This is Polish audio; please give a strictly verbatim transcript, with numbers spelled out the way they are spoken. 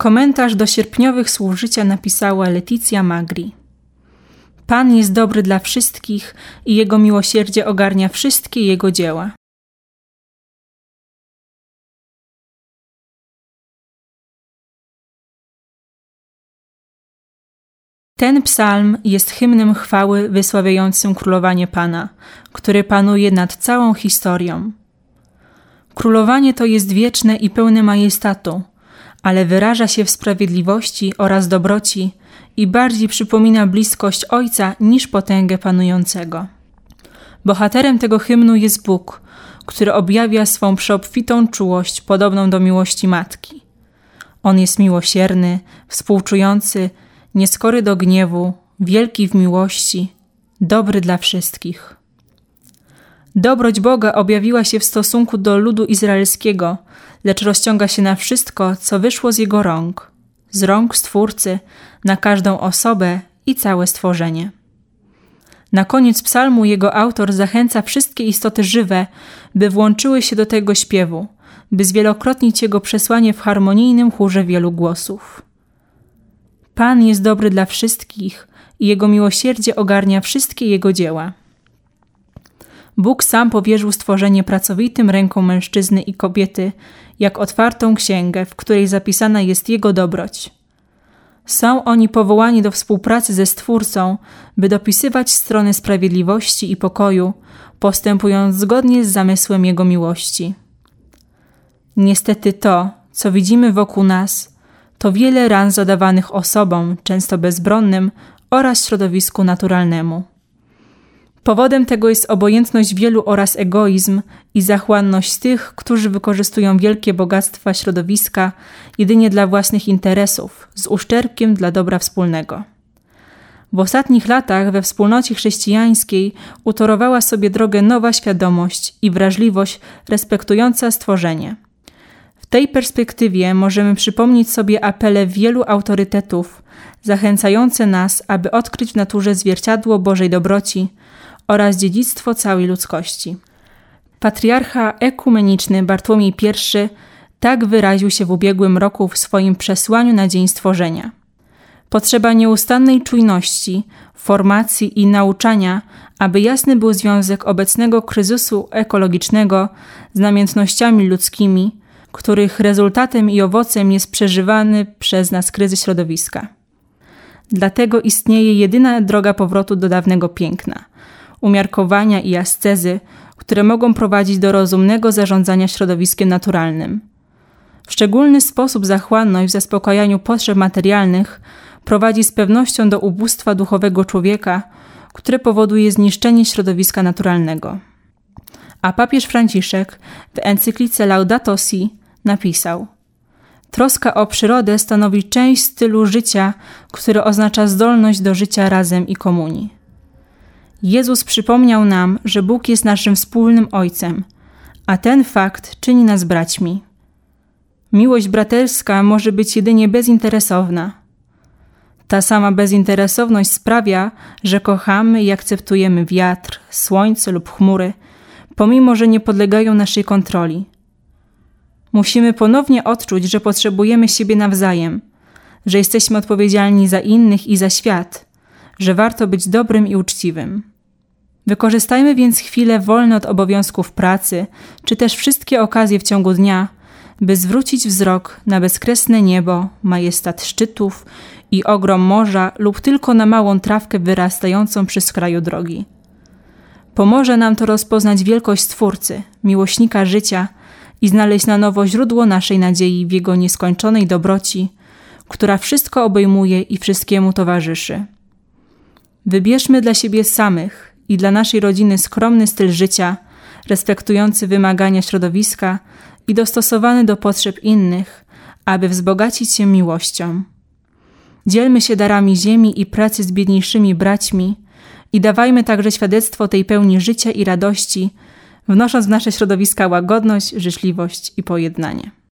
Komentarz do sierpniowych słów życia napisała Leticja Magri. Pan jest dobry dla wszystkich i Jego miłosierdzie ogarnia wszystkie Jego dzieła. Ten psalm jest hymnem chwały wysławiającym królowanie Pana, który panuje nad całą historią. Królowanie to jest wieczne i pełne majestatu, ale wyraża się w sprawiedliwości oraz dobroci i bardziej przypomina bliskość Ojca niż potęgę panującego. Bohaterem tego hymnu jest Bóg, który objawia swą przeobfitą czułość podobną do miłości matki. On jest miłosierny, współczujący, nieskory do gniewu, wielki w miłości, dobry dla wszystkich. Dobroć Boga objawiła się w stosunku do ludu izraelskiego, lecz rozciąga się na wszystko, co wyszło z Jego rąk, z rąk Stwórcy, na każdą osobę i całe stworzenie. Na koniec psalmu jego autor zachęca wszystkie istoty żywe, by włączyły się do tego śpiewu, by zwielokrotnić jego przesłanie w harmonijnym chórze wielu głosów. Pan jest dobry dla wszystkich i Jego miłosierdzie ogarnia wszystkie Jego dzieła. Bóg sam powierzył stworzenie pracowitym rękom mężczyzny i kobiety, jak otwartą księgę, w której zapisana jest Jego dobroć. Są oni powołani do współpracy ze Stwórcą, by dopisywać strony sprawiedliwości i pokoju, postępując zgodnie z zamysłem Jego miłości. Niestety to, co widzimy wokół nas, to wiele ran zadawanych osobom, często bezbronnym, oraz środowisku naturalnemu. Powodem tego jest obojętność wielu oraz egoizm i zachłanność tych, którzy wykorzystują wielkie bogactwa środowiska jedynie dla własnych interesów, z uszczerbkiem dla dobra wspólnego. W ostatnich latach we wspólnocie chrześcijańskiej utorowała sobie drogę nowa świadomość i wrażliwość respektująca stworzenie. W tej perspektywie możemy przypomnieć sobie apele wielu autorytetów zachęcające nas, aby odkryć w naturze zwierciadło Bożej dobroci oraz dziedzictwo całej ludzkości. Patriarcha ekumeniczny Bartłomiej I tak wyraził się w ubiegłym roku w swoim przesłaniu na Dzień Stworzenia. Potrzeba nieustannej czujności, formacji i nauczania, aby jasny był związek obecnego kryzysu ekologicznego z namiętnościami ludzkimi, których rezultatem i owocem jest przeżywany przez nas kryzys środowiska. Dlatego istnieje jedyna droga powrotu do dawnego piękna, umiarkowania i ascezy, które mogą prowadzić do rozumnego zarządzania środowiskiem naturalnym. W szczególny sposób zachłanność w zaspokajaniu potrzeb materialnych prowadzi z pewnością do ubóstwa duchowego człowieka, które powoduje zniszczenie środowiska naturalnego. A papież Franciszek w encyklice Laudato Si napisał: troska o przyrodę stanowi część stylu życia, który oznacza zdolność do życia razem i komunii. Jezus przypomniał nam, że Bóg jest naszym wspólnym Ojcem, a ten fakt czyni nas braćmi. Miłość braterska może być jedynie bezinteresowna. Ta sama bezinteresowność sprawia, że kochamy i akceptujemy wiatr, słońce lub chmury, pomimo że nie podlegają naszej kontroli. Musimy ponownie odczuć, że potrzebujemy siebie nawzajem, że jesteśmy odpowiedzialni za innych i za świat, że warto być dobrym i uczciwym. Wykorzystajmy więc chwile wolne od obowiązków pracy, czy też wszystkie okazje w ciągu dnia, by zwrócić wzrok na bezkresne niebo, majestat szczytów i ogrom morza lub tylko na małą trawkę wyrastającą przy skraju drogi. Pomoże nam to rozpoznać wielkość Stwórcy, miłośnika życia i znaleźć na nowo źródło naszej nadziei w Jego nieskończonej dobroci, która wszystko obejmuje i wszystkiemu towarzyszy. Wybierzmy dla siebie samych i dla naszej rodziny skromny styl życia, respektujący wymagania środowiska i dostosowany do potrzeb innych, aby wzbogacić się miłością. Dzielmy się darami ziemi i pracy z biedniejszymi braćmi i dawajmy także świadectwo tej pełni życia i radości, wnosząc w nasze środowiska łagodność, życzliwość i pojednanie.